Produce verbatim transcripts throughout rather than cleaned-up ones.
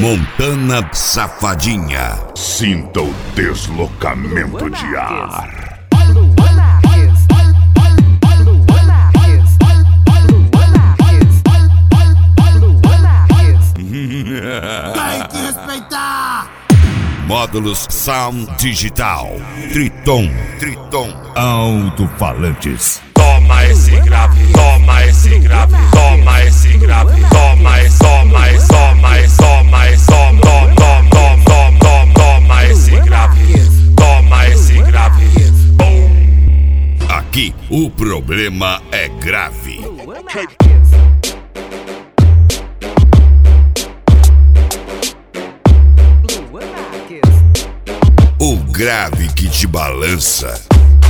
Montana Safadinha. Sinta o deslocamento de ar. Tem que respeitar! Módulos Sound Digital. Triton. Triton. Alto-falantes. Toma esse grave, toma esse grave, toma esse grave, toma esse, toma esse, toma esse, toma esse, toma, toma, toma, toma, toma, toma esse grave, toma esse grave. Aqui o problema é grave. O grave que te balança.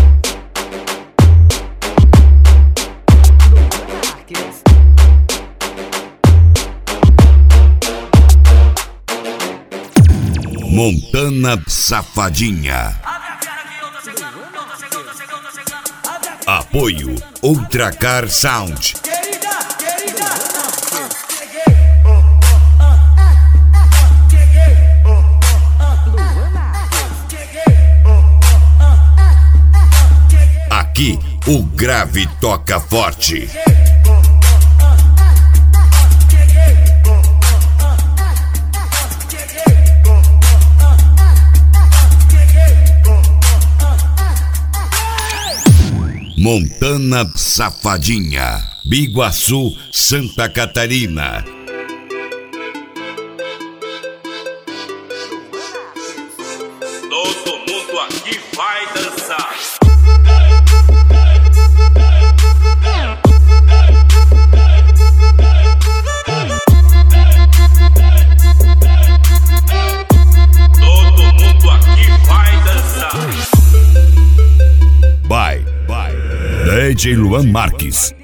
Montana Safadinha. Apoio Ultracar Sound. Aqui o grave toca forte. Montana Safadinha, Biguaçu, Santa Catarina. Todo mundo aqui vai dançar. Todo mundo aqui vai dançar. Bye, bye. D J Luan Marques.